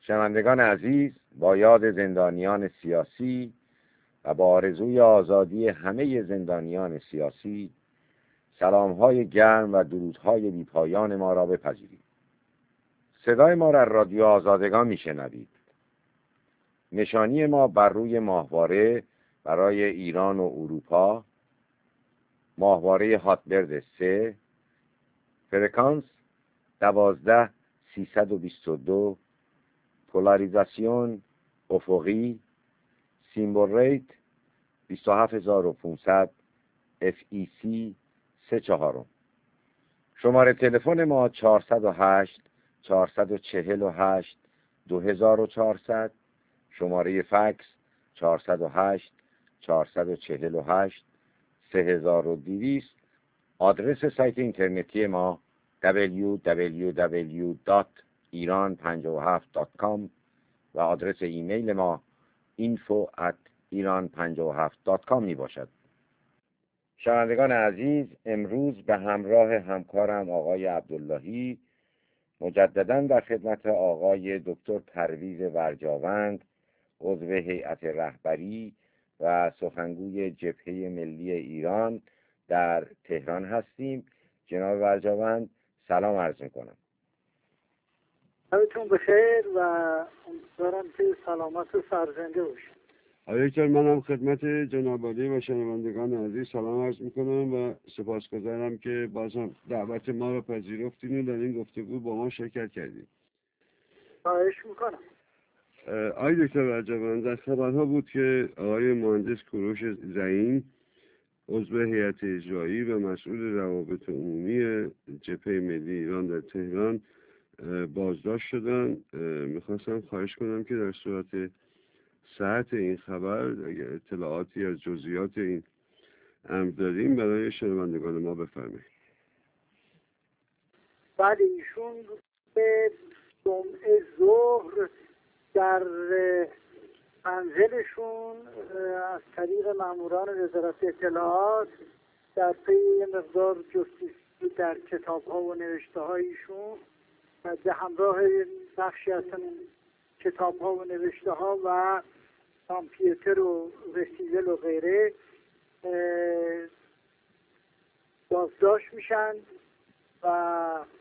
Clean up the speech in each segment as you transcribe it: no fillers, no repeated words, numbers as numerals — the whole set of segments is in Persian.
شنوندگان عزیز، با یاد زندانیان سیاسی و با آرزوی آزادی همه زندانیان سیاسی، سلام‌های گرم و درودهای بی‌پایان ما را بپذیرید. صدای ما را رادیو آزادگان میشنوید. نشانی ما بر روی ماهواره برای ایران و اروپا، ماهواره هاتبرد 3، فرکانس 12322، پولاریزاسیون افقی، سیمبل ریت 27500، FEC 34. شماره تلفن ما 408 448 2400، شماره فکس 408 448 3200. آدرس سایت اینترنتی ما www.iran57.com و آدرس ایمیل ما info@iran57.com می باشد. شنوندگان عزیز، امروز به همراه همکارم آقای عبداللهی مجدداً در خدمت آقای دکتر پرویز ورجاوند، عضو هیئت رهبری و سخنگوی جبهه ملی ایران در تهران هستیم. جناب ورجاوند، سلام عرض میکنم. حالتون بخیر و امیدوارم که سلامت و سرزنده باشید. دکتر، منم خدمت جناب عالی و شنوندگان عزیز سلام عرض میکنم و سپاسگزارم که بازم دعوت ما رو پذیرفتین و در این گفتگو با ما شرکت کردید. خواهش میکنم. آقای دکتر ورجاوند، در خبرها بود که آقای مهندس کوروش زعیم، عضو هیئت اجرایی و مسئول روابط عمومی جبهه ملی ایران در تهران بازداشت شدن. میخواستم خواهش کنم که در صورت صحت این خبر اگر اطلاعاتی از جزئیات این امر داریم برای شنوندگان ما بفرمایید. بعد ایشون به جمعه ظهر در منزلشون از طریق ماموران وزارت اطلاعات در پی مقدار جستجو در کتاب‌ها و نوشته‌های ایشون به همراه بخشی از کتاب‌ها و نوشته‌ها و کامپیوتر و رسیدل و غیره بازداشت میشن و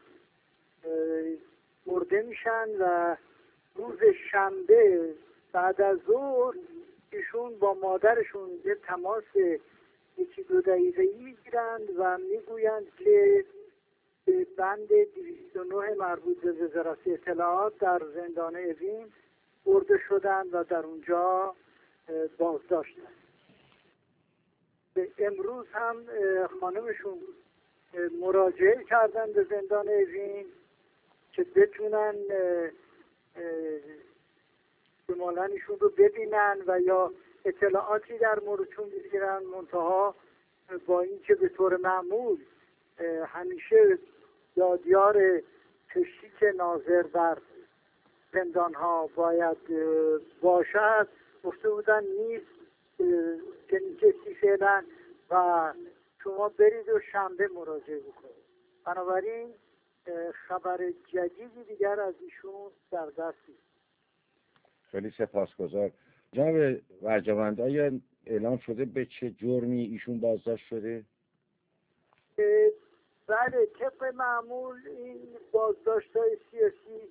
برده میشن و روز شنبه بعد از ظهر ایشون با مادرشون یه تماس 1-2 دقیقه‌ای میگیرند و میگویند که به بند 209 مربوط به وزارت اطلاعات در زندان اوین برده شدند و در اونجا بازداشتند. امروز هم خانمشون مراجعه کردن به زندان اوین که بتونن احتمالاً ایشون رو ببینن و یا اطلاعاتی در موردشون بگیرن، منتها با اینکه به طور معمول همیشه دادیار تشریک ناظر بر زندان ها باید باشد، گفته بودن نیست که نیستی فعلا و شما برید و شنبه مراجعه بکنید. بنابراین خبر جدیدی دیگر از ایشون در دستی. خیلی سپاسگزار. جناب ورجاوند، آیا اعلام شده به چه جرمی ایشون بازداشت شده؟ بله، طبق معمول این بازداشت‌های سیاسی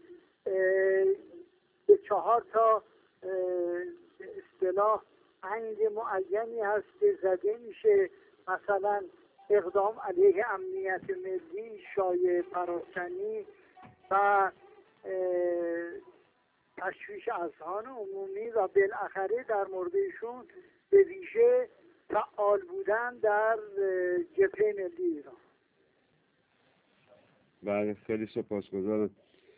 به 4 تا اصطلاح عند معینی هست که زده میشه. مثلا اقدام علیه امنیت ملی، شایعه پراکنی و تشویش اذهان عمومی و بالاخره در مورد ایشون به ویژه فعال بودن در جبهه ملی ایران. بله، خیلی سپاسگزارم.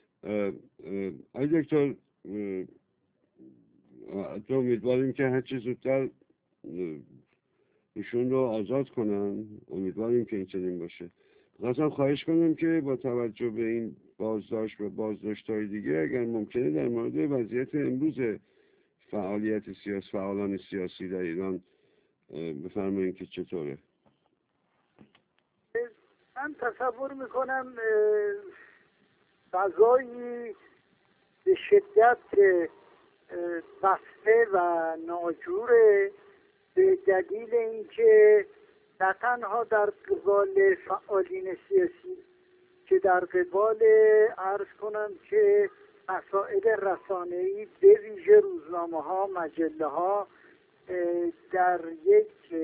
آقای دکتر، امیدواریم که هرچی زودتر ایشون رو آزاد کنن. امیدواریم که این چنین باشه. خواستم خواهش کنم که با توجه به این بازداشت و بازداشت‌های دیگه اگر ممکنه در مورد وضعیت امروز فعالان سیاسی در ایران بفرمایید که چطوره. من تصور میکنم فضایی به شدت بسته و ناجوره، به دلیل اینکه نه تنها در قبال فعالین سیاسی که در قبال عرض کنم که مسائل رسانه‌ای به ویژه روزنامه‌ها، مجله‌ها در یک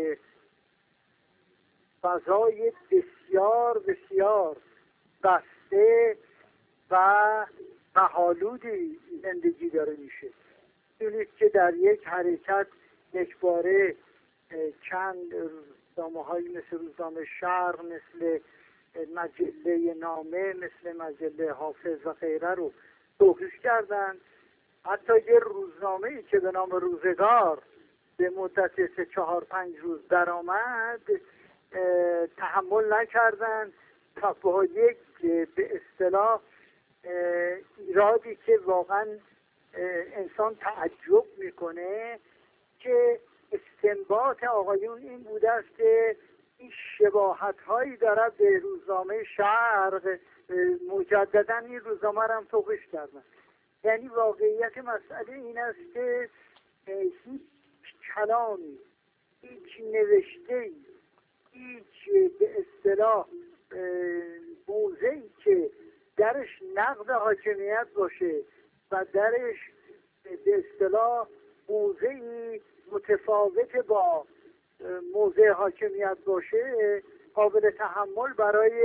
فضای بسیار بسیار بسته و مه‌آلودی زندگی داره میشه. می‌دونید که در یک حرکت یکباره چند روزنامه‌هایی مثل روزنامه شرق، مثل مجله نامه، مثل مجله حافظ و غیره رو توقیف کردن. حتی یه روزنامه‌ای که به نام روزگار به مدت 3-4-5 روز درآمد تحمل نکردن تا با یک به اصطلاح ایرادی که واقعا انسان تعجب میکنه که استنباط آقایون این بوده است که این شباهت هایی دارد به روزنامه شرق، مجددا این روزنامه را هم توقیف کردن. یعنی واقعیت مسئله این است که هیچ کلامی، هیچ نوشته‌ای، هیچ به اصطلاح موضعی که درش نقد حاکمیت باشه و درش به اصطلاح موضعی متفاوت با موضع حاکمیت باشه قابل تحمل برای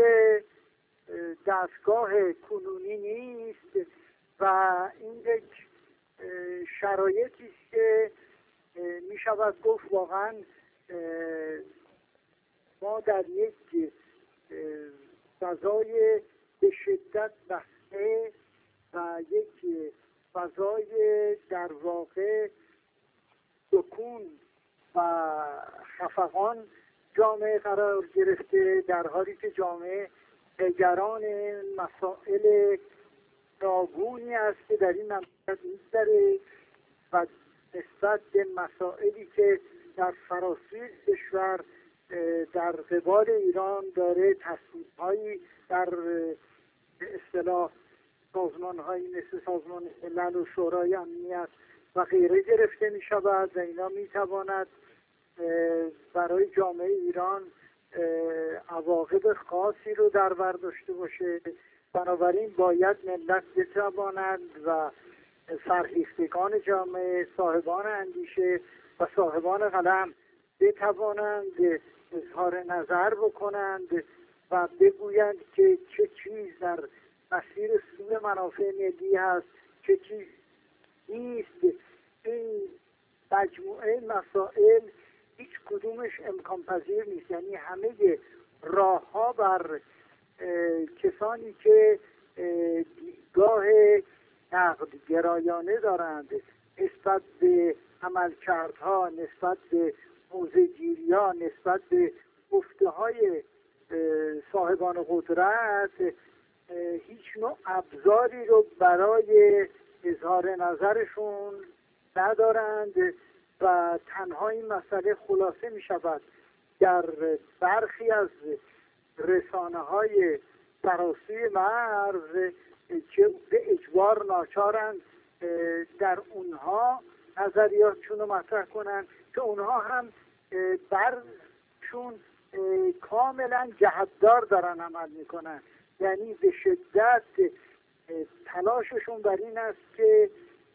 دستگاه کنونی نیست و این یک شرایطی است که می شود گفت واقعا ما در یک فضای به شدت بسته و یک فضای در واقع سکون و خفقان جامعه قرار گرفته، در حالی که جامعه نگران مسائل ناگونی است که در این مملکت می‌گذره و نسبت به مسائلی که در فراسوی کشور در قبال ایران داره تصمیم‌هایی در به اصطلاح سازمان‌هایی مثل سازمان ملل و شورای امنیت و غیره گرفته می شود و اینا می تواند برای جامعه ایران عواقب خاصی رو در بر داشته باشه. بنابراین باید ملت بتواند و فرهیختگان جامعه، صاحبان اندیشه و صاحبان قلم بتوانند اظهار نظر بکنند و بگویند که چه چیز در مسیر سوء منافع ملی هست، چه چیز نیست. این مجموعه مسائل هیچ کدومش امکان پذیر نیست. یعنی همه راه ها بر کسانی که دیدگاه نقد گرایانه دارند نسبت به عملکردها، نسبت به موضع‌گیری‌ها، نسبت به گفته‌های صاحبان قدرت هیچ نوع ابزاری رو برای اظهار نظرشون ندارند و تنها این مسئله خلاصه می شود در برخی از رسانه‌های فراسوی مرز که به اجبار ناچارند در اونها نظریاتشون رو مطرح کنند که اونها هم برشون کاملا جهتدار دارن عمل میکنن. یعنی به شدت تلاششون بر این است که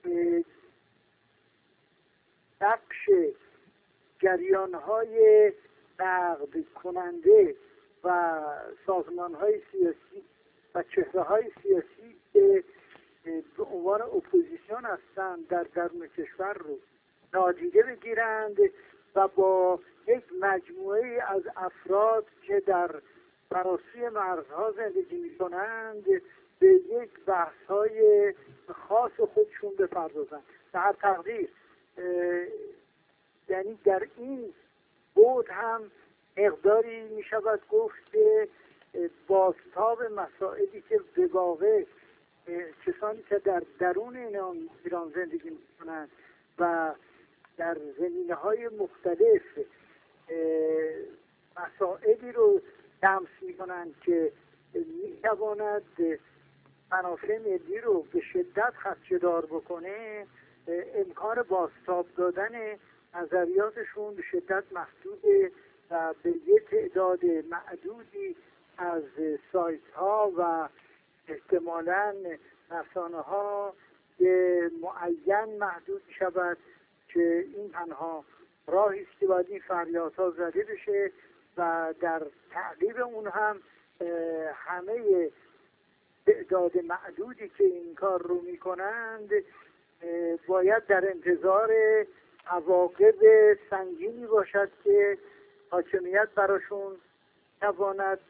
نقش جریانهای نقد کننده و سازمانهای سیاسی و چهره‌های سیاسی که به عنوان اپوزیسیون هستند در درون کشور رو نادیده بگیرند و با یک مجموعه از افراد که در فراسوی مرزها زندگی می‌کنند به یک بحث‌های خاص خودشون بپردازند. به هر تقدیر یعنی در این بود هم مقداری می شود گفت که بازتاب مسائلی که به واقع کسانی که در درون ایران زندگی می کنند و در زمینه‌های مختلف مسائلی رو لمس می کنند که می تواند منافع ملی رو به شدت خدشه‌دار بکنه، امکان بازتاب دادن نظریاتشون به شدت محدوده و به یه تعداد معدودی از سایت ها و احتمالاً رسانه ها معین محدود می شود که این تنها راهی است که باید این فریادها زده بشه و در تعقیب اون هم همه تعداد معدودی که این کار رو می کنند باید در انتظار عواقب سنگینی باشد که حاکمیت براشون تواند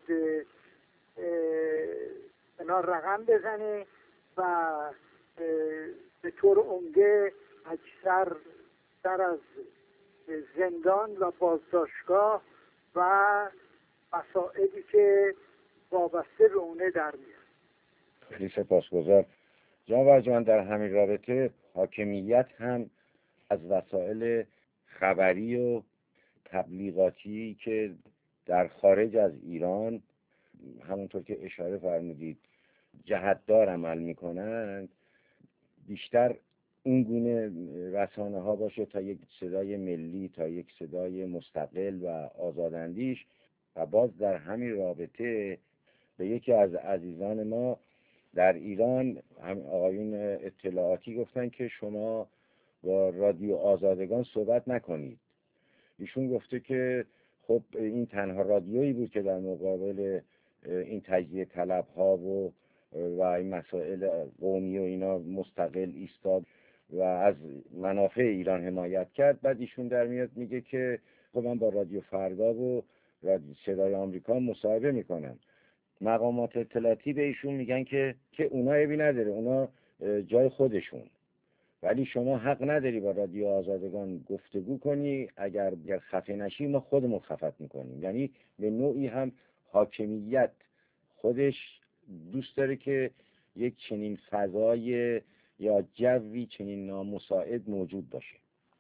اینا رقم بزنه و به طور عمده اکثر در از زندان و بازداشتگاه و مسائلی که وابسته به اونه در میاد. خیلی سپاسگزار. جناب ارجمند، در همین رابطه حاکمیت هم از وسایل خبری و تبلیغاتی که در خارج از ایران همونطور که اشاره فرمودید جهتدار عمل میکنند، بیشتر اون گونه رسانه ها باشه تا یک صدای ملی، تا یک صدای مستقل و آزاداندیش. و باز در همین رابطه به یکی از عزیزان ما در ایران هم آقایون اطلاعاتی گفتن که شما با رادیو آزادگان صحبت نکنید. ایشون گفته که خب این تنها رادیویی بود که در مقابل این تجزیه طلب ها و این مسائل قومی و اینا مستقل ایستاد و از منافع ایران حمایت کرد. بعد ایشون در میاد میگه که خب من با رادیو فردا و رادیو صدای آمریکا مصاحبه میکنم. مقامات اطلاعاتی به ایشون میگن که اونا عیبی نداره، اونا جای خودشون، ولی شما حق نداری با رادیو آزادگان گفتگو کنی، اگر خفه نشی ما خودمون خفت میکنیم. یعنی به نوعی هم حاکمیت خودش دوست داره که یک چنین فضای یا جوی چنین نامساعد موجود باشه.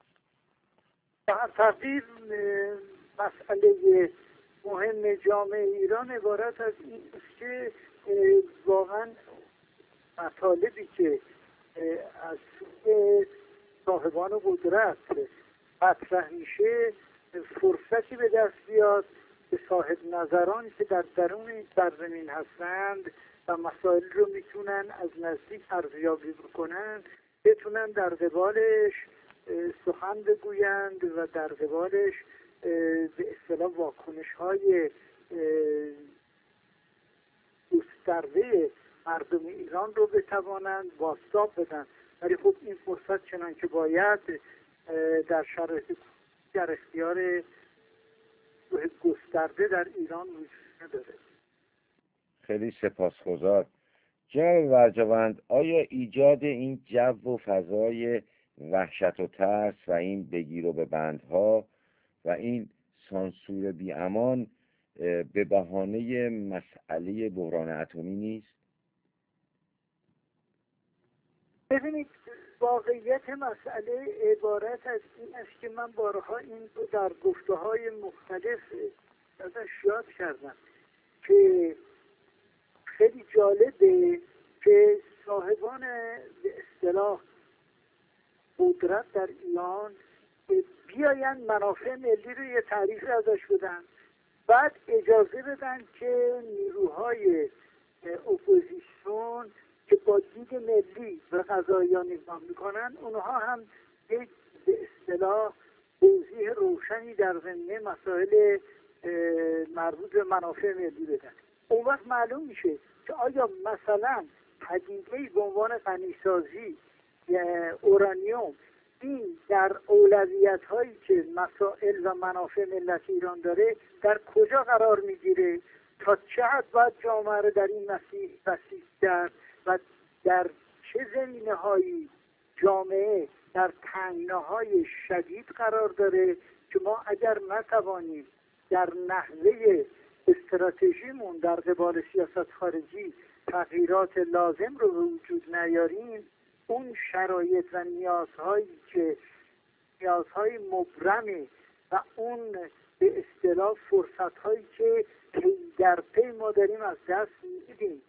در تقدیر مسئله مهم جامعه ایران عبارت از این است که واقعا مطالبی که از سوی صاحبان قدرت مطرح میشه فرصتی به دست بیاد به صاحب نظرانی که در درون این سرزمین هستند و مسائل رو میتونن از نزدیک ارزیابی بکنن، بتونن در قبالش سخن بگویند و در قبالش به اصطلاح واکنش های گسترده مردم ایران رو بتوانند بازتاب بدن. ولی خب این فرصت چنان که باید در شرایط در اختیار گسترده در ایران وجود نداره. خیلی سپاسگزار. جناب ارجمند، آیا ایجاد این جو و فضای وحشت و ترس و این بگیر و ببندها و این سانسور بی امان به بهانه مسئله بحران اتمی نیست؟ ببینید، واقعیت مسئله عبارت از این است که من بارها این رو در گفته‌های مختلف ازش یاد کردم که خیلی جالبه که صاحبان به اصطلاح قدرت در ایران بیاین منافع ملی رو یه تعریف ازش بدن، بعد اجازه بدن که نیروهای اپوزیسیون که با دید ملی و قضاییان نگاه میکنن اونها هم یک به اصطلاح توضیح روشنی در ضمن مسائل مربوط به منافع ملی بدن. اون وقت معلوم میشه که آیا مثلا پدیده‌ای به عنوان غنیسازی اورانیوم این در اولویت هایی که مسائل و منافع ملت ایران داره در کجا قرار میگیره، تا چه حد باید جامعه رو در این مسیر بسیج کرد و در چه زمینه هایی جامعه در تنگناهای شدید قرار داره که ما اگر نتوانیم در نحوه استراتژیمون در قبال سیاست خارجی تغییرات لازم رو به وجود نیاریم، اون شرایط و نیازهای مبرمه و اون به اصطلاح فرصت‌هایی که پی در پی ما داریم از دست میدیم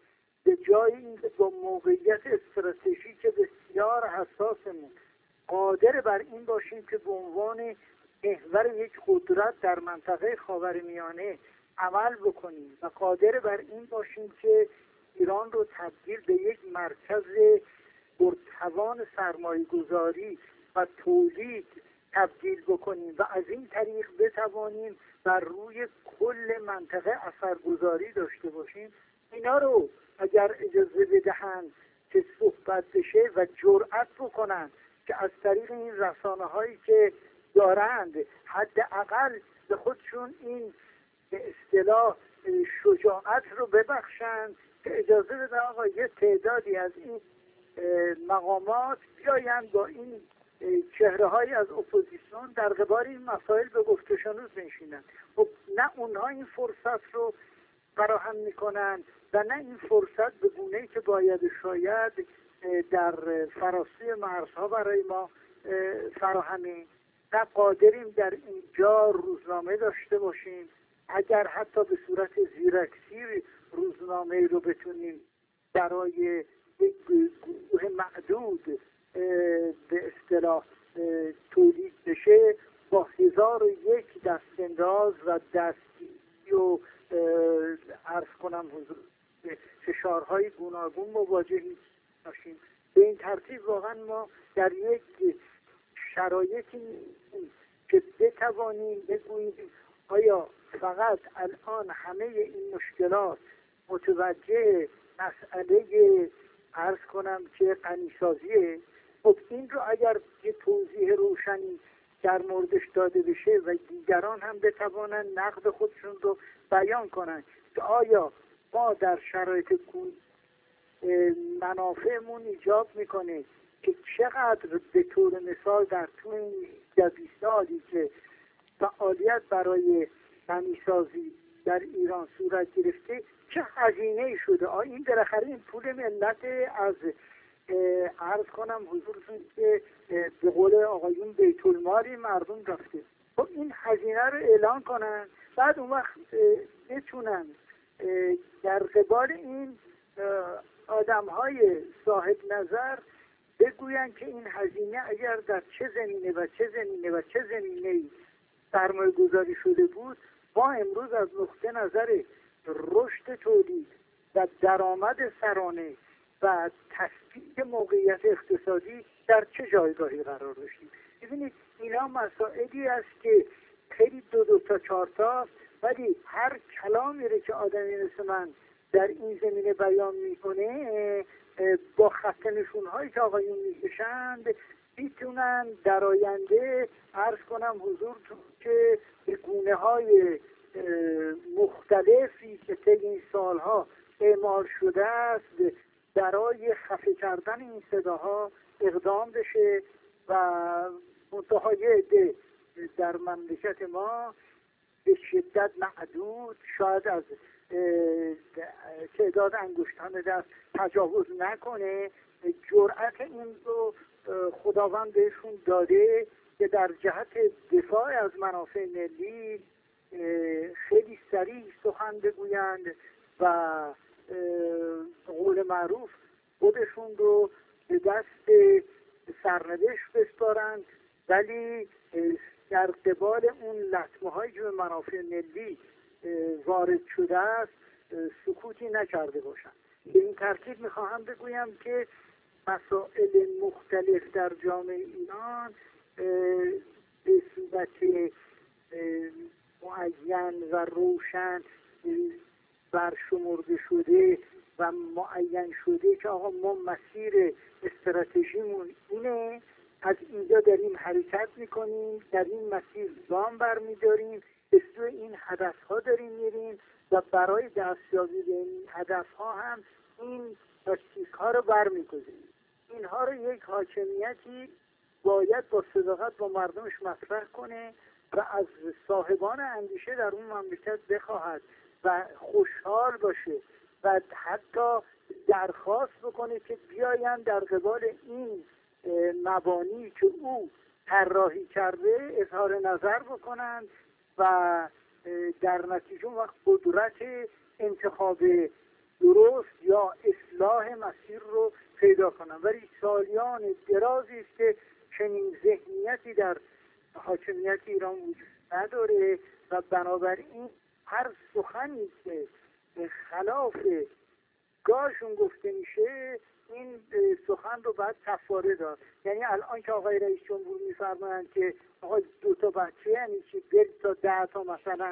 به جای اینکه با موقعیت استراتژیک بسیار حساسمون قادر بر این باشیم که به عنوان محور یک قدرت در منطقه خاورمیانه عمل بکنیم و قادر بر این باشیم که ایران رو تبدیل به یک مرکز پرتوان سرمایه‌گذاری و تولید تبدیل بکنیم و از این طریق بتوانیم بر روی کل منطقه اثرگذاری داشته باشیم. اینا رو اگر اجازه بدهند که صحبت بشه و جرأت بکنند که از طریق این رسانه‌هایی که دارند حداقل به خودشون این به اصطلاح شجاعت رو ببخشند که اجازه بدن آقا یه تعدادی از این مقامات بیایند با این چهره‌های از اپوزیسیون در قبال این مسائل به گفت و شنود بنشینند. خب نه اونها این فرصت رو فراهم میکنن و نه این فرصت به گونه‌ای که باید شاید در فراسوی مرزها برای ما فراهمی. نه قادریم در اینجا روزنامه داشته باشیم، اگر حتی به صورت زیرکسی روزنامه رو بتونیم برای یک گروه معدود به اصطلاح تولید بشه، با 1001 دستانداز و دستی و عرض کنم حضور فشارهای گوناگون مواجه باشیم. به این ترتیب واقعا ما در یک شرایطی که بتوانیم بگوییم آیا فقط الان همه این مشکلات متوجه مسئله عرض کنم که غنیسازیه. خب این رو اگر یه توضیح روشنی در موردش داده بشه و دیگران هم بتوانن نقد خودشون رو بیان کنن که آیا ما در شرایط منافعمون ایجاب میکنه که چقدر به طور مثال در طول این 20 سالی که فعالیت برای غنیسازی در ایران صورت گرفته چه هزینه‌ای شده. آیا این بالاخره این پول ملت از عرض کنم حضورتون که به قول آقایون بیت المال مردم رفته. خب این هزینه رو اعلان کنن، بعد اون وقت بتونن در قبال این آدم‌های صاحب نظر بگوین که این هزینه اگر در چه زمینه و چه زمینه و چه زمینه‌ای سرمایه گذاری شده بود، ما امروز از نقطه نظر رشد تولید و درآمد سرانه و تثبیت موقعیت اقتصادی در چه جایگاهی قرار داشتیم. ببینید اینا مسائلی است که خیلی دو تا چهار تا، ولی هر کلامی که آدمی مثل من در این زمینه بیان میکنه با خط نشون‌هایی که آقایون میکشند میتونن در آینده عرض کنم حضورتون که به گونه‌های مختلفی که طی این سالها اعمال شده است برای خفه کردن این صداها اقدام بشه و منتهای عده در مملکت ما به شدت معدود، شاید از تعداد انگشتان دست تجاوز نکنه، جرأت این رو خداوند بهشون داده که در جهت دفاع از منافع ملی خیلی سریع سخن بگویند و قول معروف خودشون رو به دست سرنوشت بسپارند، ولی در قبال اون لطمه هایی که به منافع ملی وارد شده است سکوتی نکرده باشند. به این ترتیب میخواهم بگویم که مسائل مختلف در جامعه ایران به صورت معین و روشن برشمرده شده و معین شده که آقا ما مسیر استراتژیمون اینه، از اینجا داریم حرکت میکنیم، در این مسیر گام برمیداریم، به سوی این هدفها داریم میریم و برای دستیابی به این هدفها هم این تاکتیک‌ها رو برمیگزینیم. اینها رو یک حاکمیتی باید با صداقت با مردمش مطرح کنه و از صاحبان اندیشه در اون مملکت بخواهد و خوشحال باشه و حتی درخواست بکنه که بیاین در قبال این مبانی که او طراحی کرده اظهار نظر بکنند و در نتیجه وقت قدرت انتخاب درست یا اصلاح مسیر رو پیدا کنن. ولی سالیان درازی است که چنین ذهنیتی در حاکمیت ایران وجود نداره و بنابراین هر سخنی که خلاف گاهشون گفته میشه این سخن رو باید کفاره داد. یعنی الان که آقای رئیس جمهور میفرمایند که آقا 2 تا بچه یعنی چی، برید تا 10 تا مثلا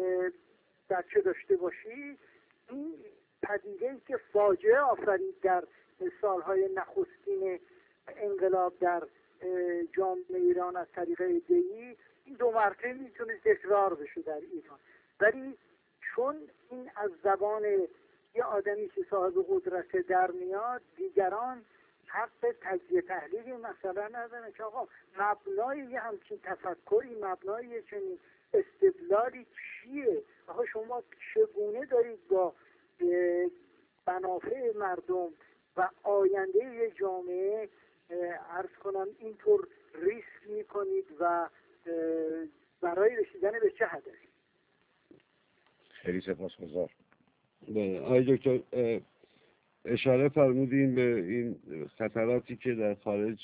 بچه داشته باشی، این پدیده‌ای که فاجعه آفرید در سالهای نخستین انقلاب در جامعه ایران از طریق عده‌ای، این 2 مرتبه میتونه تکرار بشه در ایران. ولی چون این از زبان یه آدمی که صاحب قدرت در میاد، دیگران حق تجزیه تحلیلی مثلا ندارن که آقا مبنای یه همچین تفکری، مبنای یه چنین استدلالی چیه؟ آقا شما چگونه دارید با منافع مردم و آینده یه جامعه عرض کنم اینطور ریسک میکنید و برای رسیدن به چه هدفی؟ خیلی سپاسگزار. آقای دکتر اشاره فرمودین به این خطراتی که در خارج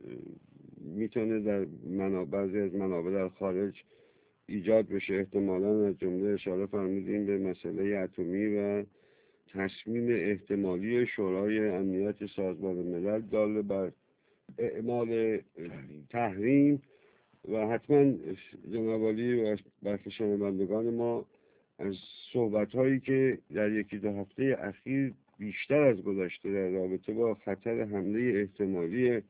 میتونه در بعضی از منابع در خارج ایجاد بشه. احتمالاً از جمله اشاره فرمودین به مسئله اتمی و تصمیم احتمالی شورای امنیت سازمان ملل داله بر اعمال تحریم و حتما جناب عالی و برخی شنوندگان ما از صحبت‌هایی که در 1-2 هفته اخیر بیشتر از گذشته در رابطه با خطر حمله احتمالی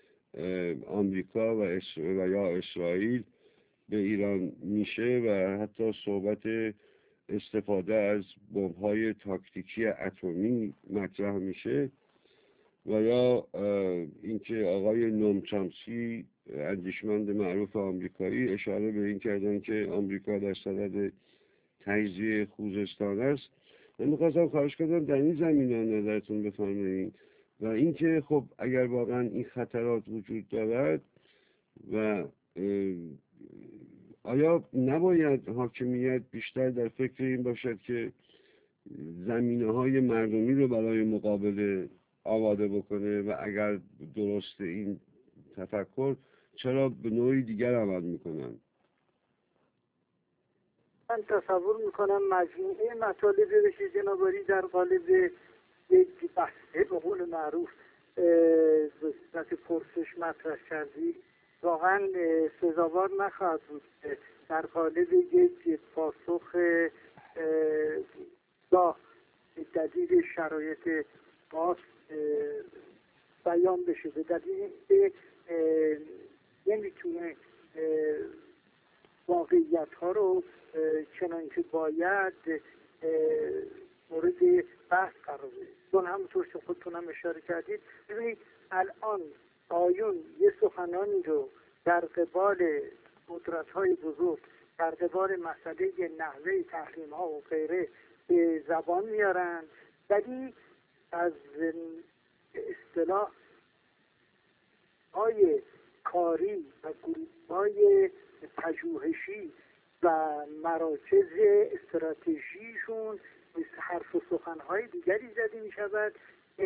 آمریکا و یا اسرائیل به ایران میشه و حتی صحبت استفاده از بمب‌های تاکتیکی اتمی مطرح میشه و یا اینکه آقای نوم چامسکی اندیشمند معروف آمریکایی اشاره به این کردن که آمریکا در صدد تجزیه خوزستان است. من می‌خواستم خواهش کنم در این زمینه نظرتون بفرمایید و اینکه خب اگر واقعا این خطرات وجود دارد و آیا نباید حاکمیت بیشتر در فکر این باشد که زمینه‌های مردمی رو برای مقابله آماده بکنه و اگر درست این تفکر چرا به نوعی دیگر عمل میکنن؟ من تصور میکنم مجموعه مطالبی بشه جناب عالی در قالب یک بحثه به قول معروف وقتی پرسش مطرح کردی واقعا سزاوار نخواهد بود در قالب یک پاسخ با دلیل شرایط خاص بیان بشه. به دلیل که نمیتونه واقعیت ها رو چنان که باید مورد بحث قرار بده. چون همونطور که خودتون هم اشاره کردید، ببینید الان آیون یه سخنانی رو در قبال قدرت های بزرگ در قبال مسئله نحوه تحریم ها و غیره به زبان میارن، ولی از اصطلاح های کاری و گروه های پژوهشی و مراکز استراتژیشون حرف و سخنهای دیگری زده می شود.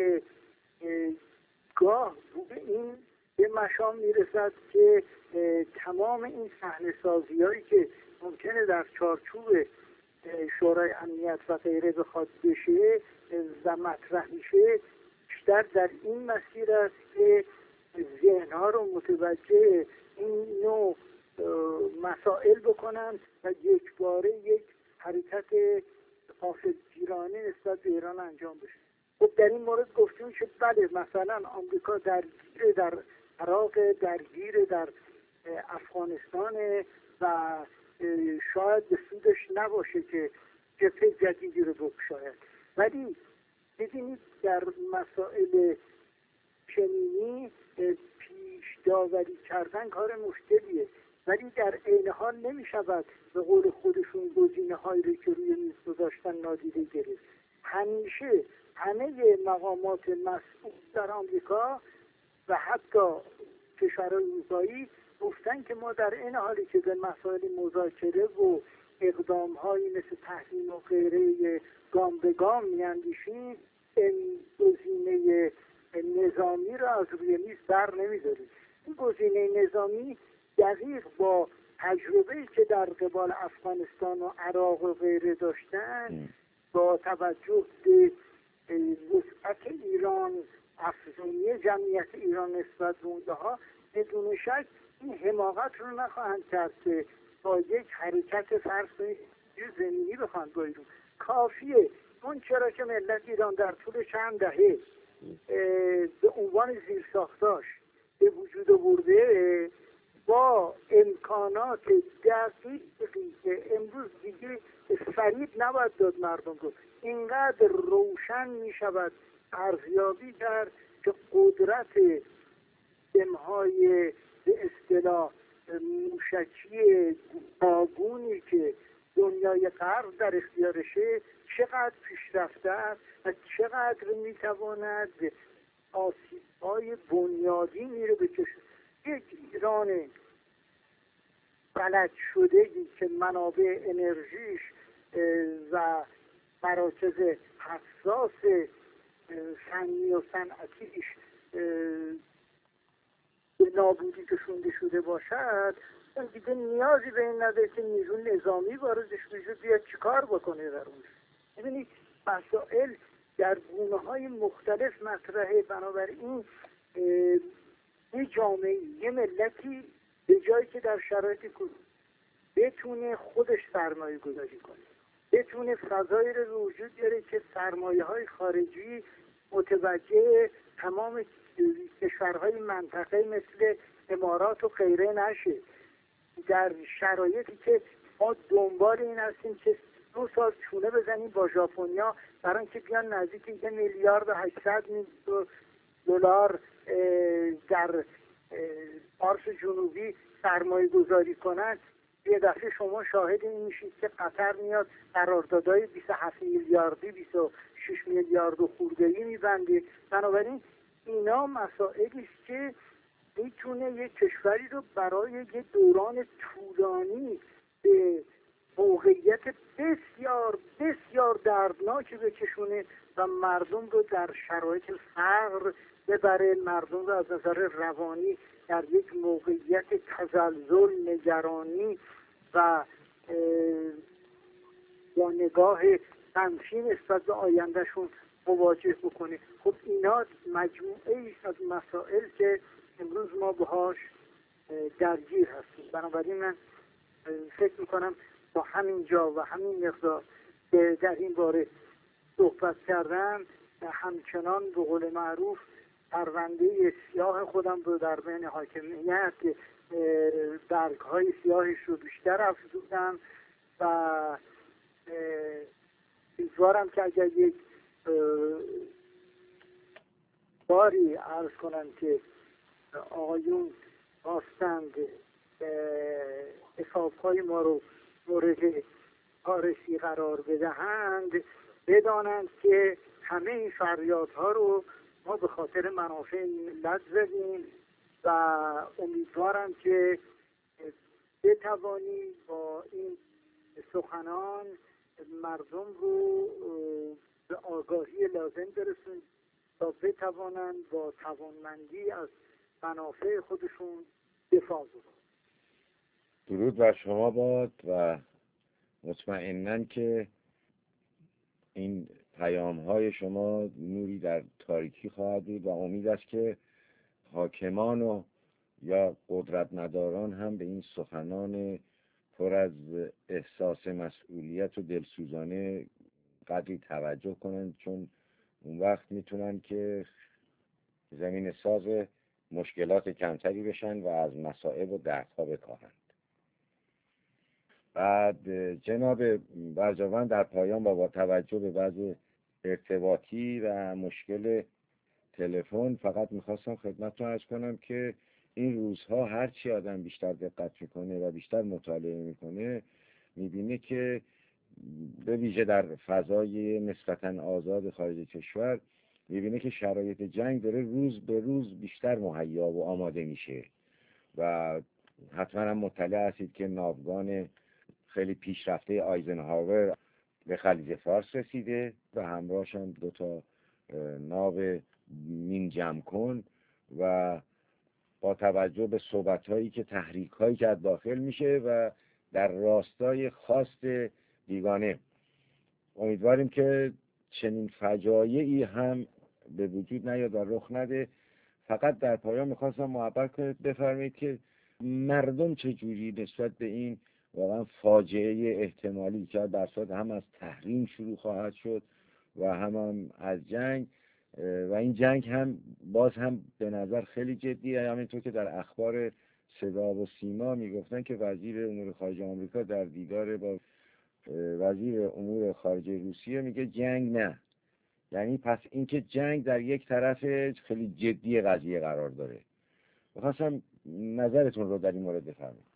گاه این به مشام می رسد که تمام این صحنه سازی هایی که ممکنه در چارچوب شورای امنیت و غیره بخواد بشه و مطرح میشه بیشتر در این مسیر است که ذهنها رو متوجه این نوع مسائل بکنن و یک باره یک حرکت غافلگیرانه نسبت به ایران انجام بشه. خب در این مورد گفتیم که بله مثلا آمریکا درگیر در عراق، درگیر در افغانستان و شاید به سودش نباشه که جبهه جدیدی رو بگشاید، ولی ببینید در مسائل چنینی پیش داوری کردن کار مشکلیه، ولی در عین حال نمی شود به قول خودشون گزینه هایی رو که روی میز گذاشتن نادیده گرفت. همیشه همه مقامات مسئول در آمریکا و حتی کشورهای اروپایی گفتن که ما در این حالی که به مسائل مذاکره و اقدام‌هایی مثل تحریم و غیره گام به گام می‌اندیشیم، این گزینه نظامی را از روی میز بر نمی‌داریم. این گزینه نظامی دقیق با تجربه‌ای که در قبال افغانستان و عراق و غیره داشتن، با توجه به وسعت ایران، افزونی جمعیت ایران نسبت به اونها، بدون شک این حماقت رو نخواهند کرد که با یک حرکت فرض کنید زمینی بخواهند بیرون. کافیه اون چرا که ملت ایران در طول چند دهه به عنوان زیرساختاش به وجود آورده، با امکانات دقیقی که امروز دیگه فریب نباید داد مردم رو، اینقدر روشن می شود ارزیابی کرد که قدرت دمهای به اصطلاح موشکی آگونی که دنیای غرب در اختیارشه چقدر پیشرفته است و چقدر میتواند آسیب‌های بنیادینی رو بکشه. یک ایران فلج شده‌ای که منابع انرژیش و مراکز حساس فنی و صنعتیش به نابودی کشونده شده باشد، اون دیگه نیازی به این نداره که نیرو نظامی واردش بشه بیاد چیکار بکنه در اون. ببینید مسائل در گونه‌های مختلف مطرحه. بنابراین یه جامعه، یه ملتی به جایی که در شرایط بتونه خودش سرمایه گذاری کنه، بتونه فضایی رو به وجود بیاره که سرمایه‌های خارجی متوجه تمام کشورهای منطقه مثل امارات و غیره نشه، در شرایطی که ما دنبال این هستیم که 2 سال چونه بزنیم با ژاپنیا برای اینکه بیان نزدیک 1,800,000,000 دلار در پارس جنوبی سرمایه گذاری کنند. یه دفعه شما شاهد این میشید که قطر میاد قراردادهای 27 میلیاردی 26 میلیارد و خورده‌ای میبنده. بنابراین اینا مسائلی است که میتونه یک کشوری رو برای یک دوران طولانی به موقعیت بسیار بسیار دردناک بکشونه و مردم رو در شرایط فقر ببره، مردم رو از نظر روانی در یک موقعیت تزلزل، نگرانی و با نگاه منفی نسبت به آیندهشون مواجه بکنه. خب اینا مجموعه ای از مسائل که امروز ما باهاش درگیر هستیم. بنابراین من فکر میکنم با همین جا و همین مقدار که در این باره صحبت کردم، همچنان به قول معروف پرونده سیاه خودم رو در بین حاکمیت برگ‌های سیاهش رو بیشتر افزودم و امیدوارم که اگر یک باری عرض کنم که آقایون خواستند حساب‌های ما رو مورد کارشی قرار بدهند، بدانند که همه این فریادها رو ما به خاطر منافع ملت زدیم و امیدوارم که بتوانیم با این سخنان مردم رو به آگاهی لازم برسونیم تا بتوانند با توانمندی از منافع خودشون دفاع بکنند. درود بر شما باد و مطمئناً که این پیام‌های شما نوری در تاریکی خواهد بود و امید است که حاکمان و یا قدرت نداران هم به این سخنان پر از احساس مسئولیت و دلسوزانه قدری توجه کنند، چون اون وقت میتونن که زمین ساز مشکلات کمتری بشن و از مصائب و دردها بکاهند. بعد جناب برجاوند در پایان با توجه به وضع ارتباطی و مشکل تلفن فقط میخواستم خدمتتون عرض کنم که این روزها هرچی آدم بیشتر دقت میکنه و بیشتر مطالعه میکنه میبینه که به ویژه در فضای نسبتاً آزاد خارج کشور میبینه که شرایط جنگ داره روز به روز بیشتر مهیا و آماده میشه و حتما هم مطلع هستید که ناوگان خیلی پیشرفته آیزنهاور به خلیج فارس رسیده و همراهش هم 2 ناو مین جمع کن و با توجه به صحبت‌هایی که تحریک‌هایی که از داخل میشه و در راستای خواست بیگانه، امیدواریم که چنین فجایعی هم به وجود نیاد و رخ نده. فقط در پایان میخواستم محبت کنید بفرمایید که مردم چجوری نسبت به این واقعا فاجعه احتمالی که در صورت هم از تحریم شروع خواهد شد و هم از جنگ، و این جنگ هم باز هم به نظر خیلی جدیه، همینطور که در اخبار صدا و سیما میگفتن که وزیر امور خارجه آمریکا در دیدار با وزیر امور خارجه روسیه میگه جنگ نه. یعنی پس اینکه جنگ در یک طرف خیلی جدی قضیه قرار داره. می‌خواستم نظرتون رو در این مورد بفرمایید.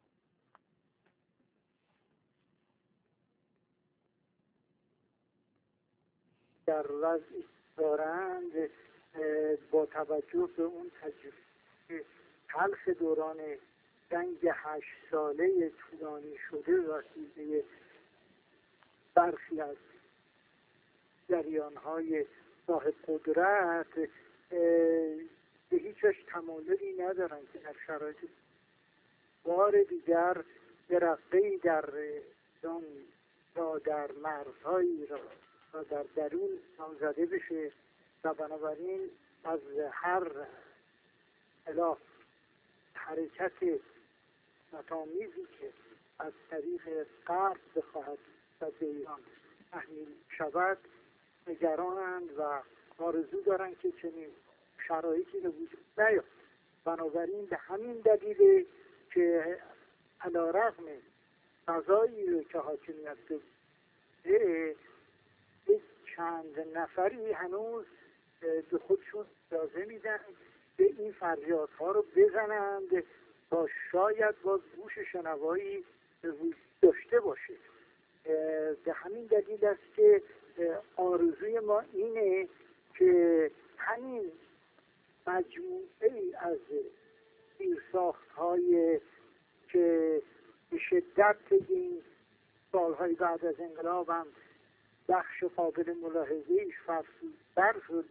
در وضعی دارند با توجه به اون تجربه تلخ دوران جنگ 8 ساله طولانی شده رسیده برخی از جریان‌های صاحب قدرت به هیچش تمایلی ندارن که در شرایط بار دیگر درقه‌ای در دان یا در مرزهایی را و در درون زده بشه و بنابراین از هر اصطلاح حرکت نتامیزی که از طریق غرب بخواهد و به ایران تحمیل شود نگرانند و آرزو دارند که چنین شرایطی به وجود نیاد. بنابراین به همین دلیل که علیرغم قضایی که حاکمیت داره چند نفری هنوز به خودشون اجازه میدن به این فریادها رو بزنند تا شاید باز گوش شنوایی داشته باشه. به همین دلیل است که آرزوی ما اینه که همین مجموعه ای از پیرساخت‌های که به شدت این سالهای بعد از انقلاب هم بخش قابل ملاحظه‌ایش فرسودتر شد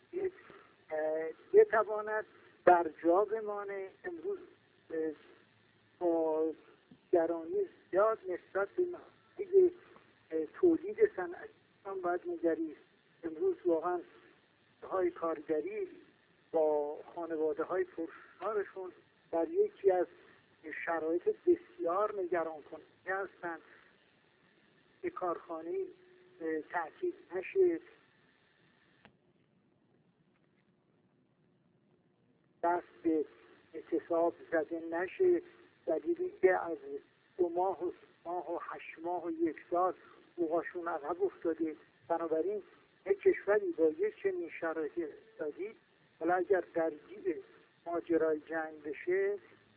بتواند در جا بمانه. امروز با گرانی زیاد نسبت به محصول تولید صنعتی هم باید نگریست. امروز واقعا های کارگری با خانواده های پرشارشون در یکی از شرایط بسیار نگران کننده هستند که کارخانه تعطیل نشه، دست به اعتصاب زده نشه، دلیلی که از 2 ماه و 3 ماه و 8 ماه و 1 سال حقوقشون عقب افتاده. بنابراین یک کشوری با یک چنین شرایطی اقتصادی حالا اگر درگیر ماجرای جنگ بشه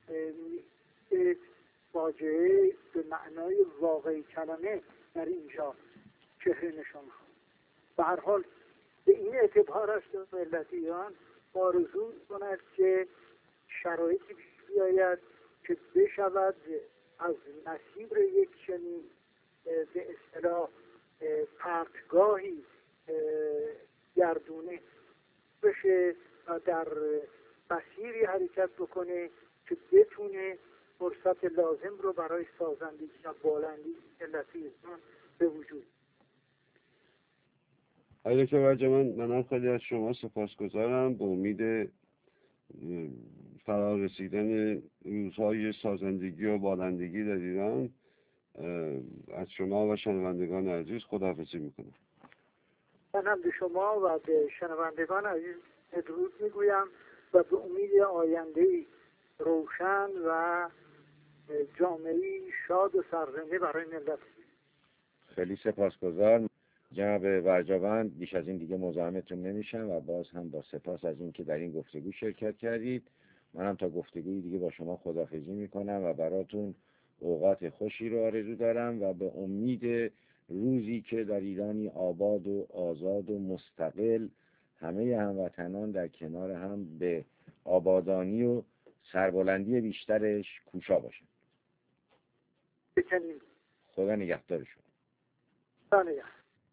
فاجعه به معنای واقعی کلمه در اینجا چهره نشان خواهد. به هر حال به این اعتبار است ملت ایران آرزو کند که شرایطی بیاید که بشود از مسیر یک چنین به اصطلاح پرتگاهی گردونه بشه و در مسیری حرکت بکنه که بتونه فرصت لازم رو برای سازندگی و بالندگی ملت ایران به وجود. آقای دکتر برجمان، منم خیلی از شما سپاسگزارم. به امید فرا رسیدن روزهای سازندگی و بالندگی در ایران از شما و شنوندگان عزیز خداحافظی میکنم. من هم به شما و به شنوندگان عزیز درود میگویم و به امید آینده‌ای روشن و جامعه‌ای شاد و سرزنده برای ملت. خیلی سپاسگزار جناب برجوند. بیش از این دیگه مزاحمتون نمیشم و باز هم با سپاس از این که در این گفتگو شرکت کردید. منم تا گفتگوی دیگه با شما خداحافظی میکنم و براتون اوقات خوشی رو آرزو دارم و به امید روزی که در ایرانی آباد و آزاد و مستقل همه هموطنان در کنار هم به آبادانی و سربلندی بیشترش کوشا باشند. بکنیم خدا نگهدار شما. خدا نگهدار.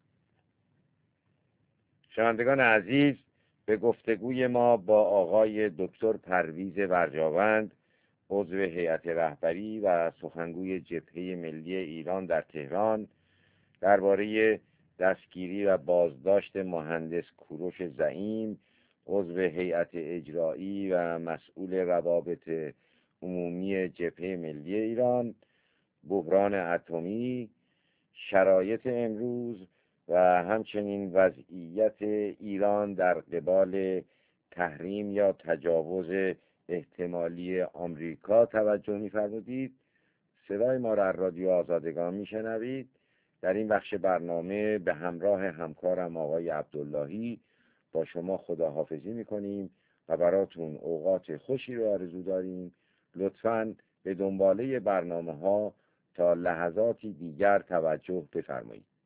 شنوندگان عزیز، به گفتگوی ما با آقای دکتر پرویز ورجاوند، عضو هیئت رهبری و سخنگوی جبهه ملی ایران در تهران، درباره دستگیری و بازداشت مهندس کوروش زعیم، عضو هیئت اجرایی و مسئول روابط عمومی جبهه ملی ایران، بحران اتمی، شرایط امروز و همچنین وضعیت ایران در قبال تحریم یا تجاوز احتمالی آمریکا توجه می‌فرمودید. صدای ما را از رادیو آزادگان میشنوید. در این بخش برنامه به همراه همکارم آقای عبداللهی با شما خداحافظی میکنیم و براتون اوقات خوشی رو آرزو داریم. لطفاً به دنباله برنامه ها تا لحظاتی دیگر توجه بفرمایید.